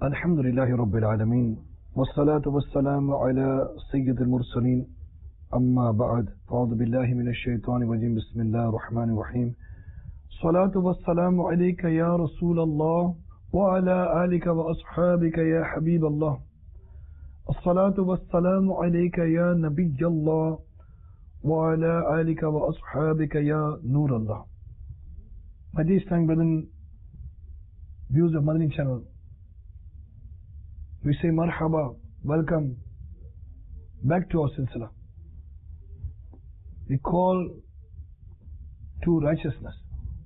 الحمد لله رب العالمين والصلاة والسلام على سيد المرسلين أما بعد فأعوذ بالله من الشيطان الرجيم بسم الله الرحمن الرحيم الصلاة والسلام عليك يا رسول الله وعلى آلك وأصحابك يا حبيب الله الصلاة والسلام عليك يا نبي الله وعلى آلك وأصحابك يا نور الله. My dear Islamic brethren, viewers of Madani channel, we say marhaba, welcome back to our silsila. We call to righteousness.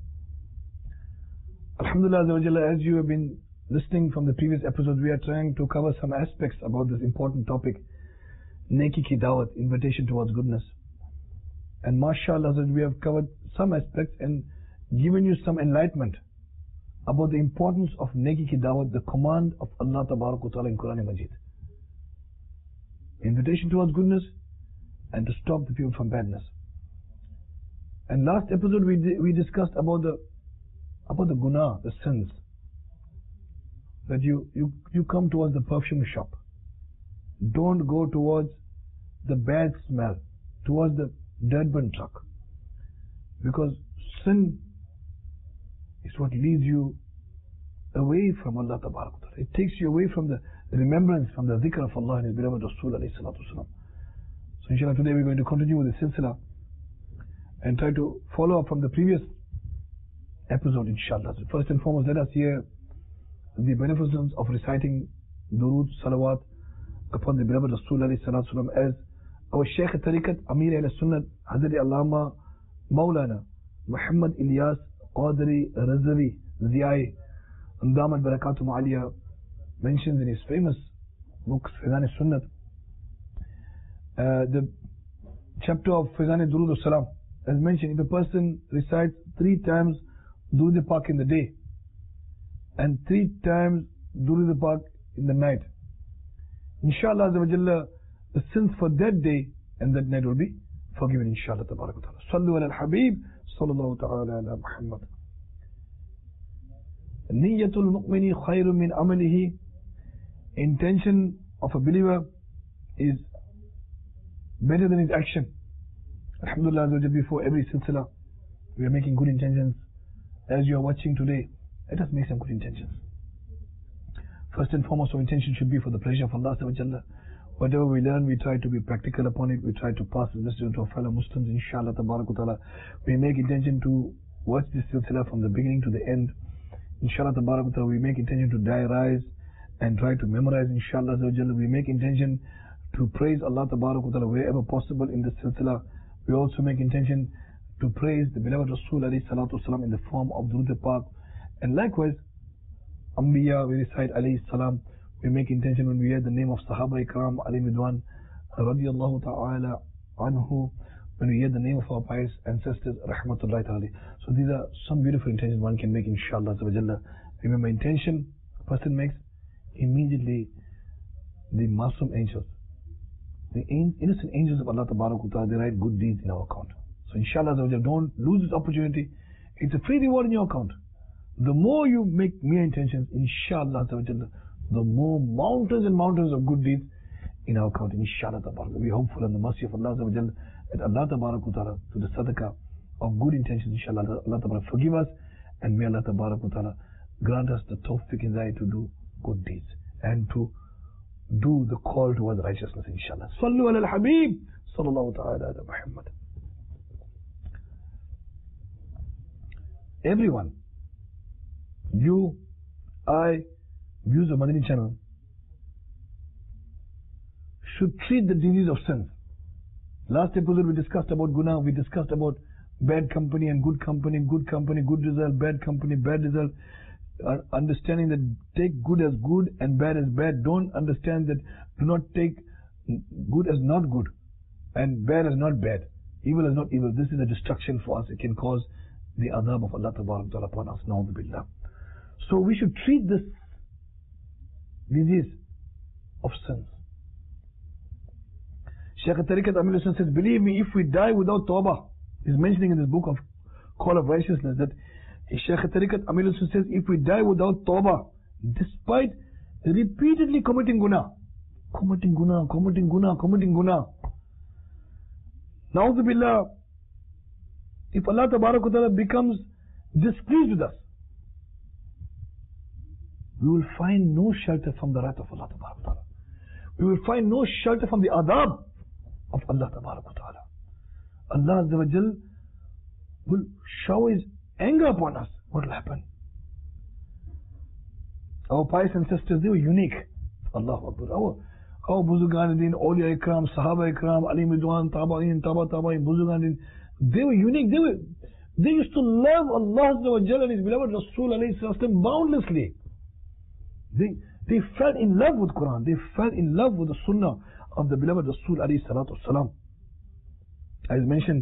Alhamdulillah, as you have been listening from the previous episodes, we are trying to cover some aspects about this important topic, Neki ki dawat, invitation towards goodness. And mashallah, we have covered some aspects and given you some enlightenment about the importance of Neki ki dawat, the command of Allah Tabarak Ta'ala in Quran Majid. Invitation towards goodness and to stop the people from badness. And last episode we discussed about the guna, the sins. That you come towards the perfume shop. Don't go towards the bad smell, towards the dead burn truck. Because sin is what leads you away from Allah Tabarak Ta'ala. It takes you away from the remembrance, from the dhikr of Allah and His beloved Rasul alayhi salatu wasalam. So inshallah today we're going to continue with the silsila and try to follow up from the previous episode inshallah. So first and foremost, let us hear the beneficence of reciting durood, salawat upon the beloved Rasul alayhi salatu wasalam, as our Shaykh Tariqat, Amir al-Sunnat, Hazrat Allama Maulana Muhammad Ilyas Qadri Razavi Ziyai Damat Barakatum Aliyah mentions in his famous books Fizan al-Sunnat, the chapter of Fizan al-Durood al-Salam, as mentioned, if a person recites 3 times Durood al-Pak in the day and 3 times Durood al-Pak in the night, inshallah the sins for that day and that night will be forgiven inshallah tabarak wa ta'ala. Sallu ala al-Habib sallallahu ta'ala ala Muhammad. Niyatul mu'mini khayrun min amalihi. Intention of a believer is better than his action. Alhamdulillah, before every silsila we are making good intentions. As you are watching today, let us make some good intentions. First and foremost, our intention should be for the pleasure of Allah. Whatever we learn, we try to be practical upon it. We try to pass the message to our fellow Muslims, inshallah tabarak wa ta'ala. We make intention to watch this silsila from the beginning to the end. Inshallah tabarak wa ta'ala, we make intention to diarize and try to memorize, inshallah. We make intention to praise Allah tabarak wa ta'ala wherever possible in this silsila. We also make intention to praise the beloved Rasul alayhi salatu wasalam in the form of Durood al-Pak. And likewise, Anbiya, we recite alayhi salam. We make intention when we hear the name of Sahaba Ikram alayhi midwan radiyallahu ta'ala anhu, when we hear the name of our pious ancestors rahmatullahi ta'ala. So these are some beautiful intentions one can make inshallah. Remember, intention a person makes, immediately the Masum angels, the innocent angels of Allah Tabarak wa Ta'ala, they write good deeds in our account. So inshallah don't lose this opportunity. It's a free reward in your account. The more you make mere intentions, inshallah the more mountains and mountains of good deeds in our account, inshallah tabarak. We are hopeful in the mercy of Allah that Allah tabarak wa ta'ala, to the sadaqah of good intentions, inshallah Allah tabarak forgive us, and may Allah tabarak wa ta'ala grant us the tawfiq and to do good deeds and to do the call towards righteousness, inshallah. Sallu ala al-Habib sallallahu ta'ala ala Muhammad. Everyone, you, I, viewers of Madani channel, should treat the disease of sins. Last episode we discussed about guna, we discussed about bad company and good company, good result, bad company, bad result. Understanding that take good as good and bad as bad. Don't understand that, do not take good as not good and bad as not bad, evil as not evil. This is a destruction for us. It can cause the adhab of Allah Tabarak Ta'ala upon us. Na'udhu billah. So we should treat this disease of sins. Shaykh Tariqat Amir al-Sunnah says, believe me, if we die without tawbah, he's mentioning in this book of Call of Righteousness that Shaykh Tariqat Amir al-Sunnah says, if we die without tawbah, despite They're repeatedly committing guna. Committing guna. Na'udhu billah, if Allah Ta'ala becomes displeased with us, we will find no shelter from the wrath of Allah Ta'ala. We will find no shelter from the adab of Allah Ta'ala. Allah Azza wa Jal will shower His anger upon us. What will happen? Our pious ancestors, they were unique. Allahu Akbar. Our Buzugan Din, Awliya Ikram, Sahaba Ikram, Ali Midwan, Tabain, Tabain, Buzugan Din, they were unique. They used to love Allah Azza wa Jal and His beloved Rasul alayhi salam boundlessly. They fell in love with Quran. They fell in love with the Sunnah of the beloved Rasul alayhi salatu wasalam. As mentioned,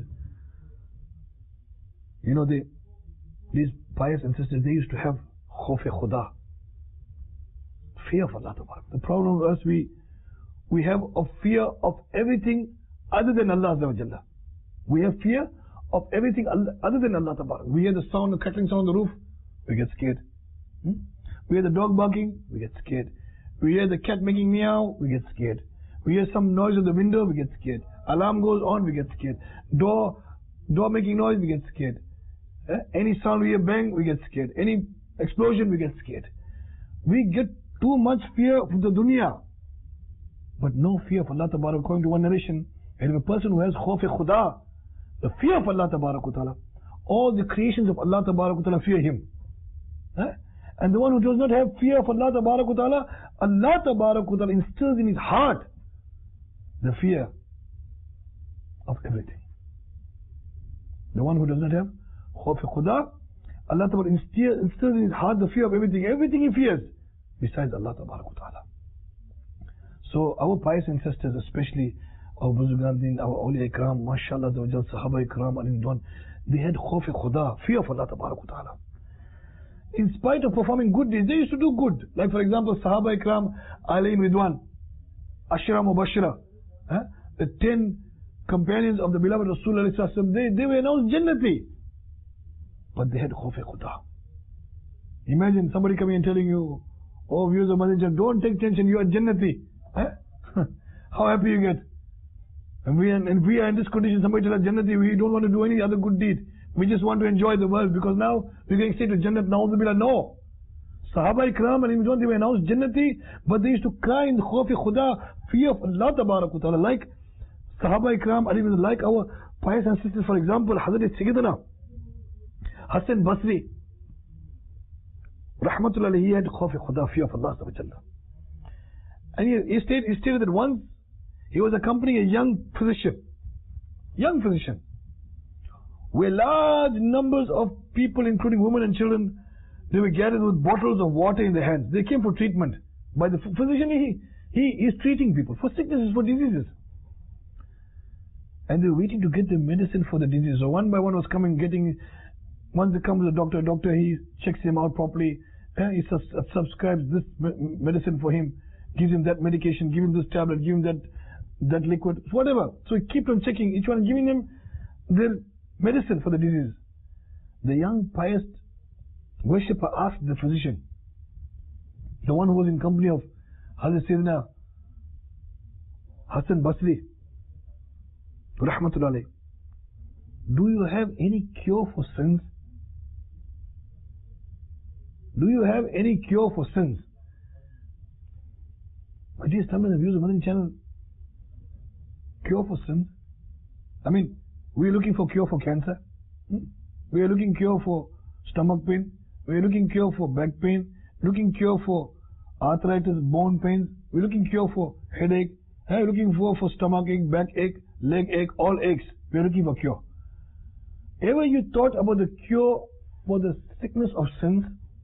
these pious ancestors, they used to have khawf-e-khuda, fear of Allah. The problem with us, we have a fear of everything other than Allah Azza wa Jalla. We have fear of everything other than Allah. We hear the sound, the crackling sound on the roof, we get scared. We hear the dog barking, we get scared. We hear the cat making meow, we get scared. We hear some noise at the window, we get scared. Alarm goes on, we get scared. Door making noise, we get scared. Any sound we hear bang, we get scared. Any explosion, we get scared. We get too much fear of the dunya, but no fear of Allah Ta'ala. According to one narration, and if a person who has khawf-e-khuda, the fear of Allah Ta'ala, all the creations of Allah Ta'ala fear him. And the one who does not have fear of Allah Ta'ala, Allah Ta'ala instills in his heart the fear of everything. The one who does not have khawf-e-khuda, Allah Ta'ala instills in his heart the fear of everything. Everything he fears besides Allah Ta'ala. So our pious ancestors, especially our Buzugan Din, our Awliya Ikram, MashaAllah, Sahaba Ikram, Ali Ridwan, they had khawf-e-khuda, fear of Allah Ta'ala. In spite of performing good deeds, they used to do good. Like for example, Sahaba Ikram, Ali Ridwan, Ashra Mubashira, the 10 companions of the beloved Rasulullah, they were announced Jannati. But they had khawf-e-khuda. Imagine somebody coming and telling you, oh viewers of Madinah, don't take tension, you are Jannati. How happy you get. And we are in this condition, somebody tells us Jannati, we don't want to do any other good deed. We just want to enjoy the world because now we're going straight to Jannat. Na'udhu billah. No. Sahaba Ikram and Imam, they were announced Jannati, but they used to cry in khawf-e-khuda, fear of Allah Ta'ala. Like Sahaba Ikram, like our pious ancestors, for example, Hazrat Sayyidina Hassan Basri, Rahmatullah, he had khawf-e-khuda, fear of Allah Ta'ala. And he stated that once he was accompanying a young physician, where large numbers of people, including women and children, they were gathered with bottles of water in their hands. They came for treatment. By the physician, he is treating people for sicknesses, for diseases. And they were waiting to get the medicine for the disease. So one by one was coming, once they come to the doctor, he checks him out properly. He subscribes this medicine for him, gives him that medication, gives him this tablet, gives him that liquid, whatever. So he keeps on checking each one, giving him their medicine for the disease. The young pious worshipper asked the physician, the one who was in company of Hazrat Sayyidina Hassan Basri, Rahmatullah alayhi, do you have any cure for sins? Do you have any cure for sins? My dear Tamil and viewers of Madani channel, cure for sins? I mean, we are looking for cure for cancer. We are looking cure for stomach pain. We are looking cure for back pain. Looking cure for arthritis, bone pains. We are looking cure for headache. We are looking for stomach ache, back ache, leg ache, all aches. We are looking for cure. Ever you thought about the cure for the sickness of sins?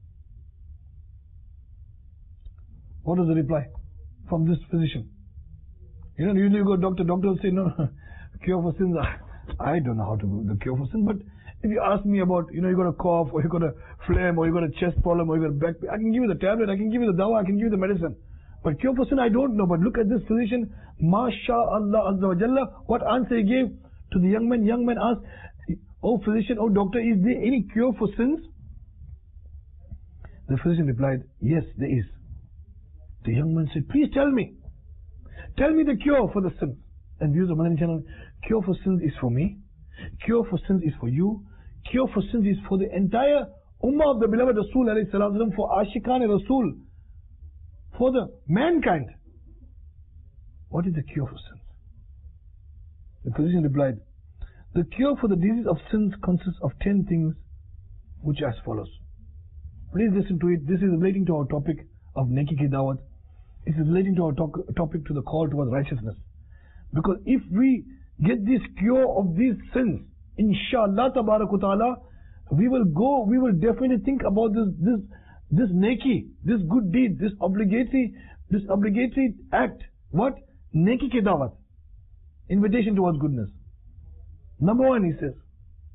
What was the reply from this physician? Usually you go doctor will say, no, cure for sins. I don't know how to do the cure for sin, but if you ask me about, you got a cough, or you got a phlegm, or you got a chest problem, or you got a back pain, I can give you the tablet, I can give you the dawa, I can give you the medicine. But cure for sin, I don't know. But look at this physician, MashaAllah Azza wa Jalla, what answer he gave to the young man. Young man asked, oh physician, oh doctor, is there any cure for sins? The physician replied, yes, there is. The young man said, please tell me. Tell me the cure for the sins. And viewers of Madani channel, cure for sins is for me. Cure for sins is for you. Cure for sins is for the entire ummah of the beloved Rasul alayhi salatu, for Ashiqan Rasul, for the mankind. What is the cure for sins? The physician replied, the cure for the disease of sins consists of 10 things, which as follows. Please listen to it. This is relating to our topic of Neki Ki Dawat. It is relating to our topic to the call towards righteousness. Because if we get this cure of these sins, inshallah ta'ala, we will definitely think about this neki, this good deed, this obligatory act. What? Neki Ki Dawat. Invitation towards goodness. Number 1, he says,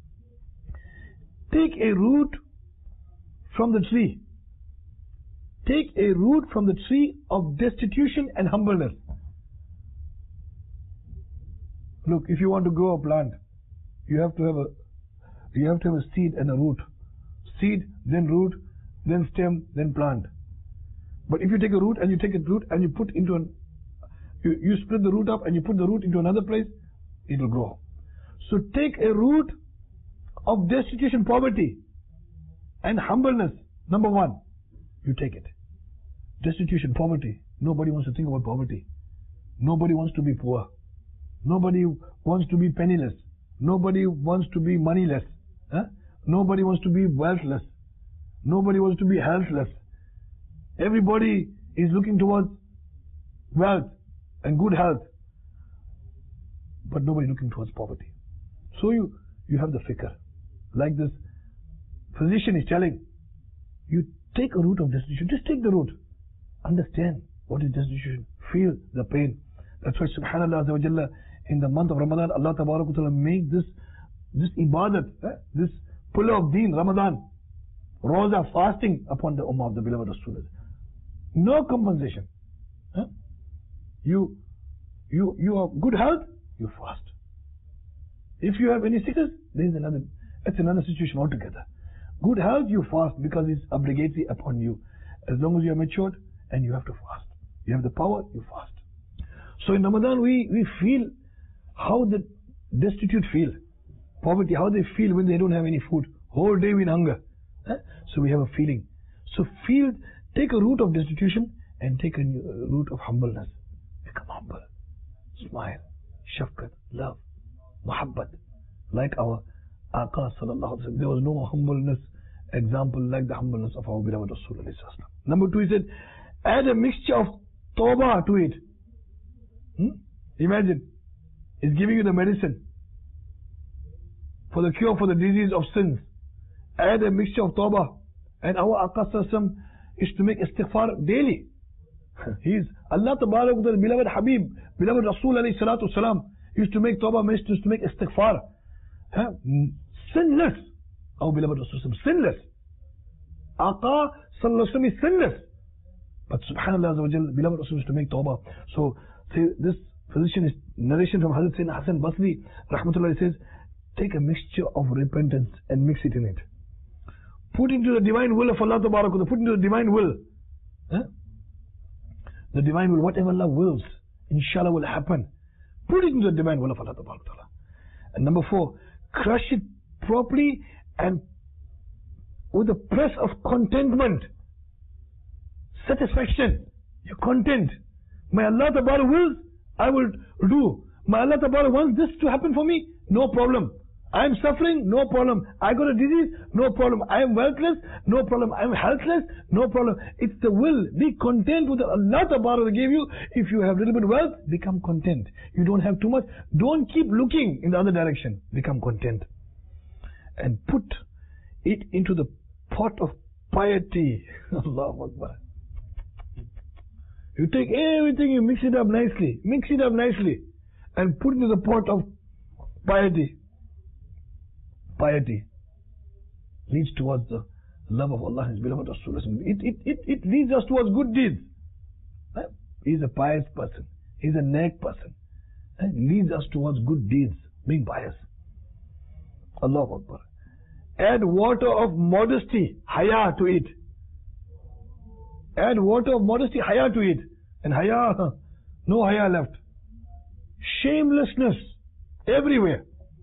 take a root from the tree. Take a root from the tree of destitution and humbleness. Look, if you want to grow a plant, you have to have a seed and a root. Seed, then root, then stem, then plant. But if you take a root and you put into you split the root up and you put the root into another place, it will grow. So take a root of destitution, poverty, and humbleness. Number 1, you take it. Destitution, poverty. Nobody wants to think about poverty. Nobody wants to be poor. Nobody wants to be penniless. Nobody wants to be moneyless. Nobody wants to be wealthless. Nobody wants to be healthless. Everybody is looking towards wealth and good health, but nobody looking towards poverty. So you have the fikr. Like this physician is telling, you take a root of destitution. Just take the root. Understand what is destitution. Feel the pain. That's why subhanallah azza wa jalla, in the month of Ramadan, Allah tabarak wa ta'ala make this ibadat, this pillar of deen, Ramadan, Roza, fasting upon the ummah of the beloved Rasul. No compensation. You have good health, you fast. If you have any sickness, it's another situation altogether. Good health, you fast because it's obligatory upon you. As long as you are matured and you have to fast. You have the power, you fast. So in Ramadan, we feel how the destitute feel. Poverty, how they feel when they don't have any food. Whole day in hunger. So we have a feeling. So take a root of destitution and take a root of humbleness. Become humble. Smile. Shafqat. Love. Muhabbat. Like our Aqa sallallahu alaihi wasallam. There was no humbleness example like the humbleness of our beloved Rasulullah. Number 2, he said, add a mixture of tawbah to it. Imagine, it's giving you the medicine for the cure for the disease of sins. Add a mixture of tawbah. And our Aqa sallallahu is to make istighfar daily. He is Allah Tabarak wa Ta'ala, beloved Habib, beloved Rasul alayhi salatu wasalam, used to make tawbah, used to make istighfar. Sinless. Our beloved Rasul, sinless. Aqa sallallahu is sinless. But subhanallah azza wa jal, beloved Rasul used to make tawbah. So this physician is narration from Hazrat Sayyidina Hassan Basri rahmatullah, says, take a mixture of repentance and mix it in it. Put into the divine will of Allah Tabarak wa Ta'ala, put into the divine will. The divine will, whatever Allah wills, inshallah will happen. Put it into the divine will of Allah Tabarak wa Ta'ala. And number 4, crush it properly and with a press of contentment, satisfaction. You're content. May Allah Tabarak wills, I will do. May Allah Tabarak wants this to happen for me, no problem. I am suffering, no problem. I got a disease, no problem. I am wealthless, no problem. I am healthless, no problem. It's the will. Be content with what Allah Tabarak gave you. If you have a little bit of wealth, become content. You don't have too much, don't keep looking in the other direction. Become content. And put it into the pot of piety. Allahu Akbar. You take everything, you mix it up nicely. Mix it up nicely. And put it into the pot of piety. Piety leads towards the love of Allah and His beloved Rasul. It leads us towards good deeds. He's a pious person. He's a neck person. It leads us towards good deeds, being pious. Allahu Akbar. Add water of modesty, haya, to it. add water of modesty, haya to it. And haya, no haya left. Shamelessness everywhere.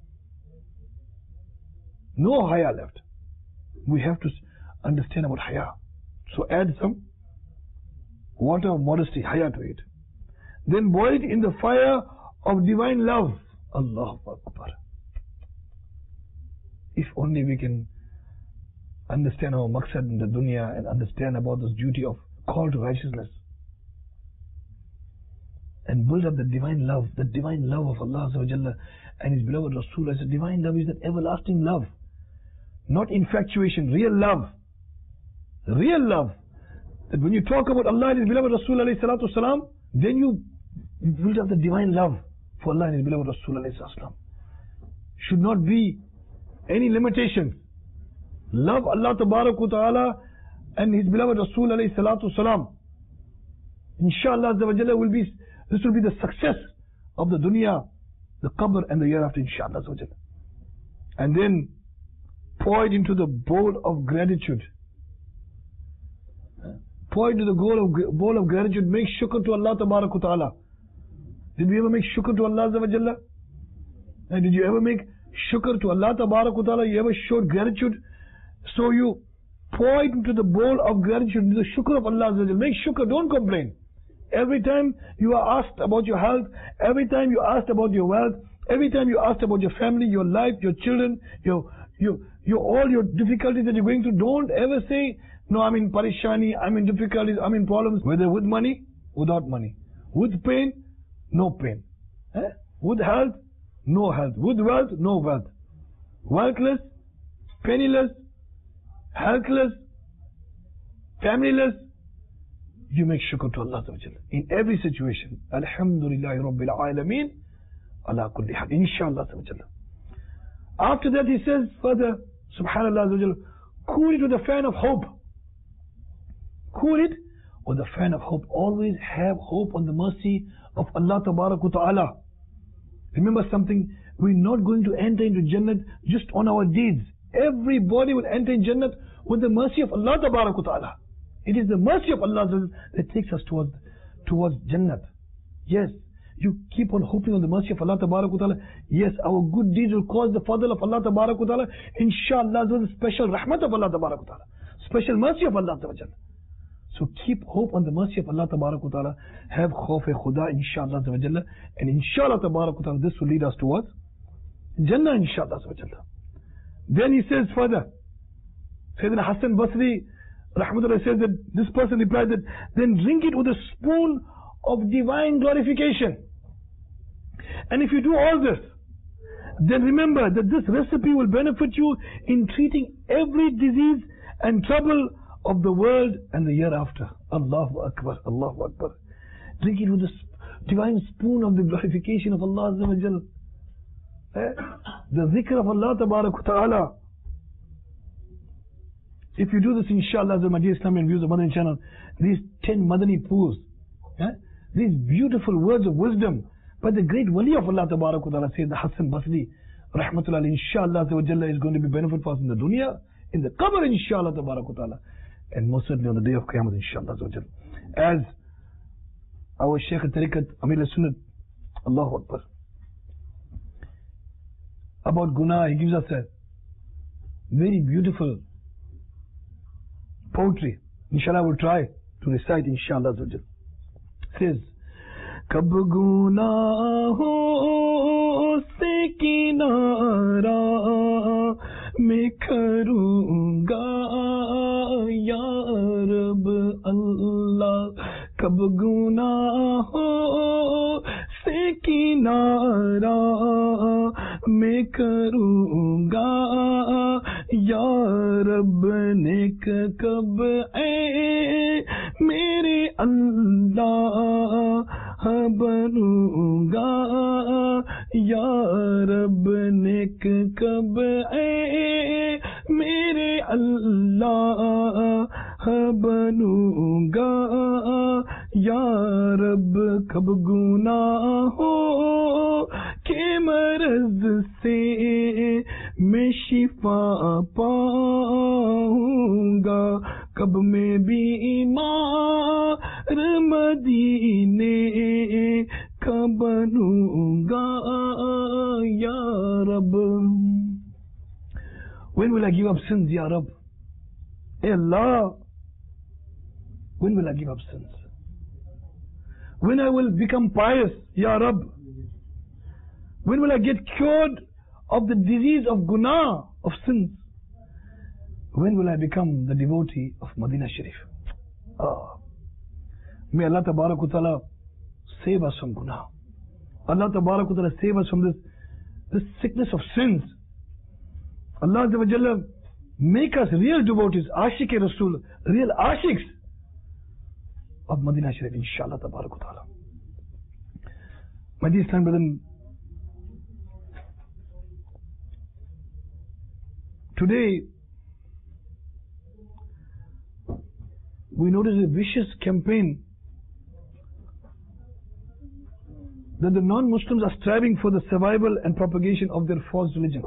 No haya left. We have to understand about haya. So add some water of modesty, haya to it. Then boil it in the fire of divine love. Allahu Akbar. If only we can understand our maqsad in the dunya and understand about this duty of call to righteousness and build up the divine love of Allah and His beloved Rasul. As a divine love is that everlasting love, not infatuation, real love. Real love. That when you talk about Allah and His beloved Rasul alayhi salatu wasalam, then you build up the divine love for Allah and His beloved Rasul alayhi salatu wasalam. Should not be any limitation. Love Allah Ta'ala and His beloved Rasul alayhi salatu wasalam. Inshallah this will be the success of the dunya, the qabr and the year after, inshallah. And then pour it into the bowl of gratitude. Pour into the bowl of gratitude. Make shukr to Allah Ta'ala. Did we ever make shukr to Allah Azza wa Jalla? And did you ever make shukr to Allah Ta'ala? You ever showed gratitude? So you pour it into the bowl of gratitude, the shukr of Allah Azza wa Jalla. Make shukr, don't complain. Every time you are asked about your health, every time you are asked about your wealth, every time you are asked about your family, your life, your children, all your difficulties that you're going through, don't ever say, no, I'm in parishani, I'm in difficulties, I'm in problems, whether with money, without money, with pain, no pain, with health, no health, with wealth, no wealth, wealthless, penniless, healthless, familyless. You make shukr to Allah in every situation. Alhamdulillahi Rabbil Alameen ala kulli hal. Inshallah. After that he says further, Subhanallah, cool it with a fan of hope. Cool it with a fan of hope. Always have hope on the mercy of Allah Ta'ala. Remember something, we're not going to enter into Jannat just on our deeds. Everybody will enter in Jannat with the mercy of Allah Ta'ala. It is the mercy of Allah that takes us towards Jannat. Yes, you keep on hoping on the mercy of Allah Ta'ala. Yes, our good deeds will cause the fadl of Allah Ta'ala. Inshallah, the special rahmat of Allah Ta'ala. Special mercy of Allah Ta'ala. So keep hope on the mercy of Allah Ta'ala. Have khawf-e-khuda, inshallah. And inshallah Ta'ala, this will lead us towards Jannah, inshallah. Then he says further, Sayyidina Hassan Basri Rahmatullah says that this person replied that, then drink it with a spoon of divine glorification. And if you do all this, then remember that this recipe will benefit you in treating every disease and trouble of the world and the year after. Allahu Akbar, Allahu Akbar. Drink it with a divine spoon of the glorification of Allah Azza wa Jal. The zikr of Allah Ta'ala. If you do this, inshallah, my dear Islamic viewers of Madani channel, these 10 Madani pools, these beautiful words of wisdom by the great wali of Allah Ta'ala, Sayyidina Hassan Basri, Rahmatullah, inshallah, is going to be benefit for us in the dunya, in the qabr, inshallah, Ta'ala, and most certainly on the day of Qiyamah, inshallah. As our Shaykh al-Tariqat, Amir al-Sunnat, Allahu Akbar, about Guna, he gives us a very beautiful poetry. Inshallah, we'll try to recite, inshallah. Says, Kab gunaho se kinara mein karunga ya Rab Allah. Kab gunaho se kinara mein karunga ya Rab nek kab mere Allah बनूंगा या रब नेक कब मेरे अल्लाह बनूंगा या रब कब गुनाहों के मर्ज से मैं शिफा पाऊंगा कब में बीमार मदीने का बनूंगा या रब. When will I give up sins, Ya Rab? Hey Allah, when will I give up sins? When I will become pious, Ya Rab? When will I get cured of the disease of guna, of sins? When will I become the devotee of Madinah Sharif? May Allah Ta'ala save us from guna. Allah Ta'ala save us from this sickness of sins. Allah Ta'ala make us real devotees, Ashik-e Rasul, real Ashiks of Madinah Sharif, inshallah Ta'ala. My dear Islam brethren, today we notice a vicious campaign that the non-Muslims are striving for the survival and propagation of their false religion.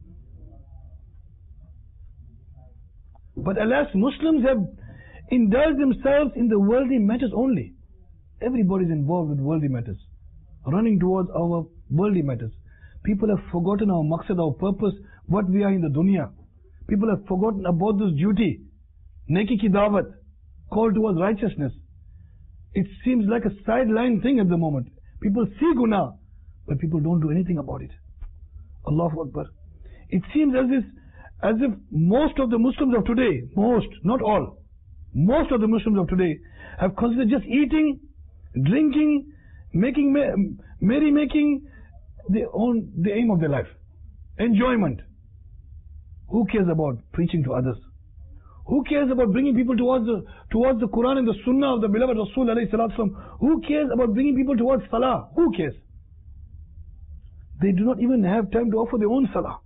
But alas, Muslims have indulged themselves in the worldly matters only. Everybody is involved with worldly matters, running towards our worldly matters. People have forgotten our maqsad, our purpose, what we are in the dunya. People have forgotten about this duty, neki ki dawat, call towards righteousness. It seems like a sideline thing at the moment. People see guna, but people don't do anything about it. Allahu Akbar. It seems as if most of the Muslims of today, most, not all, most of the Muslims of today have considered just eating, drinking, merry-making the aim of their life. Enjoyment. Who cares about preaching to others? Who cares about bringing people towards the Quran and the Sunnah of the beloved Rasul alayhi salatu wasalam? Who cares about bringing people towards Salah? Who cares? They do not even have time to offer their own Salah.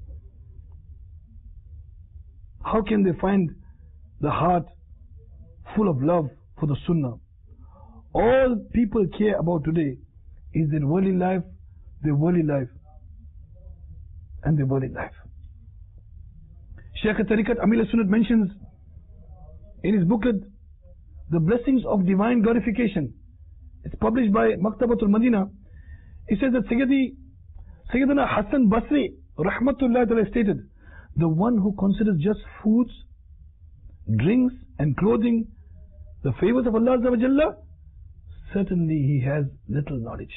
How can they find the heart full of love for the Sunnah? All people care about today is their worldly life, and their worldly life. Shaykh Tariqat Amil Sunnat mentions in his booklet, The Blessings of Divine Glorification. It's published by Maktabatul Madinah. He says that Sayyidina Hassan Basri Rahmatullah Ta'ala stated, the one who considers just foods, drinks and clothing the favors of Allah Azza wa Jalla, certainly he has little knowledge.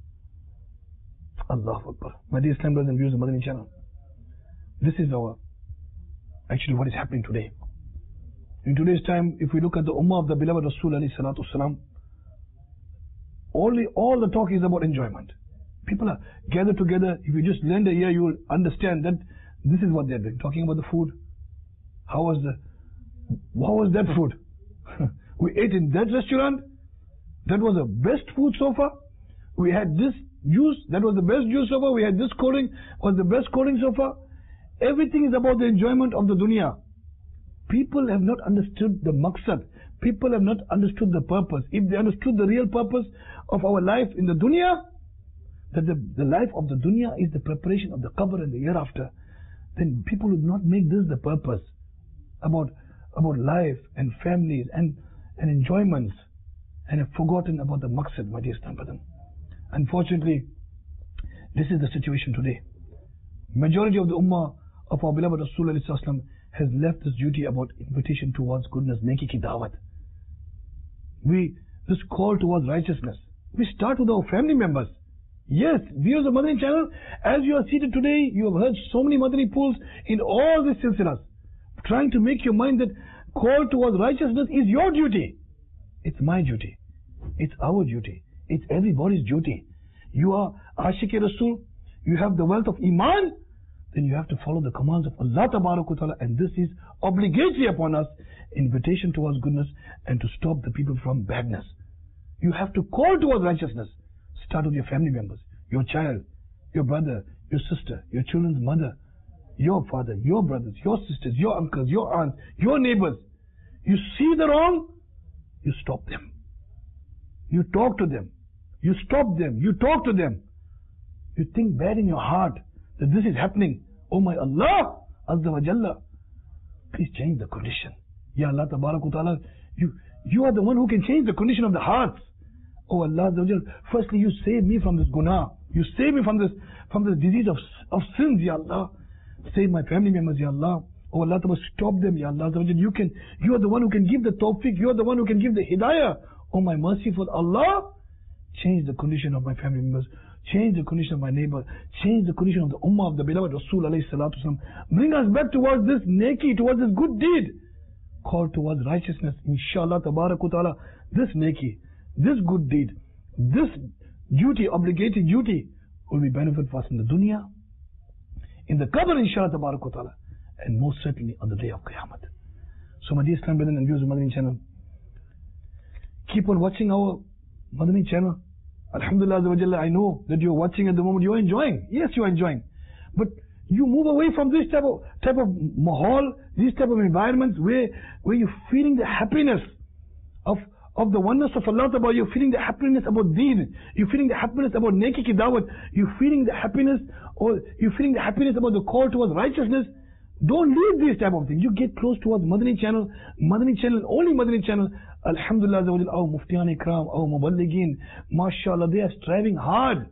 Allahu Akbar. My dear Islam brothers and viewers of Madani channel, this is actually what is happening today. In today's time, if we look at the ummah of the beloved Rasul alayhi salatu wasalam, all the talk is about enjoyment. People are gathered together. If you just lend a ear, you will understand that this is what they're doing. Talking about the food. How was that food? We ate in that restaurant. That was the best food so far. We had this juice. That was the best juice so far. We had this cold drink. Was the best cold drink so far. Everything is about the enjoyment of the dunya. People have not understood the maqsad. People have not understood the purpose. If they understood the real purpose of our life in the dunya, that the life of the dunya is the preparation of the qabr and the hereafter, then people would not make this the purpose about life and families and enjoyments, and have forgotten about the maqsad, my dear Islam brother. Unfortunately, this is the situation today. Majority of the ummah of our beloved Rasul has left this duty about invitation towards goodness, neki ki dawat. This call towards righteousness, we start with our family members. Yes, viewers of Madani channel, as you are seated today, you have heard so many Madani pools in all these silsilas, trying to make your mind that call towards righteousness is your duty. It's my duty. It's our duty. It's everybody's duty. You are Ashik-e Rasul, you have the wealth of Iman, then you have to follow the commands of Allah Ta'ala, and this is obligatory upon us, invitation towards goodness and to stop the people from badness. You have to call towards righteousness. Start with your family members, your child, your brother, your sister, your children's mother, your father, your brothers, your sisters, your uncles, your aunts, your neighbors. You see the wrong, you stop them. You talk to them. You stop them. You talk to them. You think bad in your heart that this is happening. Oh my Allah Azza wa Jalla, please change the condition. Ya Allah Tabarak wa Ta'ala, you are the one who can change the condition of the hearts. Oh Allah, firstly you save me from this guna. You save me from this disease of sins, Ya Allah. Save my family members, Ya Allah. Oh Allah, stop them, Ya Allah. You are the one who can give the tawfiq. You are the one who can give the hidayah. Oh my merciful Allah, change the condition of my family members. Change the condition of my neighbor. Change the condition of the ummah of the beloved Rasul alayhi salatu wasalam. Bring us back towards this neki, towards this good deed. Call towards righteousness. Inshallah, tabarak wa ta'ala. This neki, this good deed, this duty, obligated duty, will be benefit for us in the dunya, in the qabr, inshallah, tabarak wa ta'ala, and most certainly on the day of Qiyamah. So my dear Islam brethren and viewers of Madani channel, keep on watching our Madani channel. Alhamdulillah, I know that you're watching at the moment, you're enjoying. Yes, you're enjoying. But you move away from this type of mahal, these type of environments where you're feeling the happiness of the oneness of Allah. You're feeling the happiness about deen. You're feeling the happiness about neki ki dawat. You're feeling the happiness, or you're feeling the happiness about the call towards righteousness. Don't leave these type of things. You get close towards Madani channel, only Madani channel. Alhamdulillah, our Muftiyan Ikram, our Muballigeen, mashallah, they are striving hard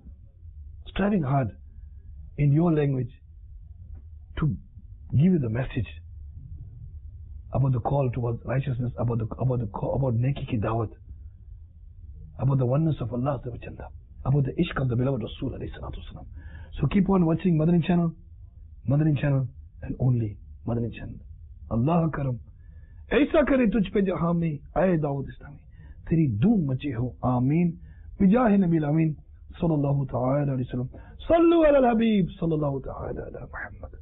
in your language to give you the message about the call towards righteousness, about neki ki dawat, about the oneness of Allah, about the ishq of the beloved Rasul alayhi salatu wasalam. So keep on watching Madani channel, and only Madani channel. Allah karam, ऐसा करे तुझ पे जहां में आए दाऊद इस्लामी, तेरी धूम मची हो आमीन बिजाह नबी अमीन सल्लल्लाहु तआला अलैहि वसल्लम, सल्लु अला हबीब सल्लल्लाहु तआला अला मुहम्मद।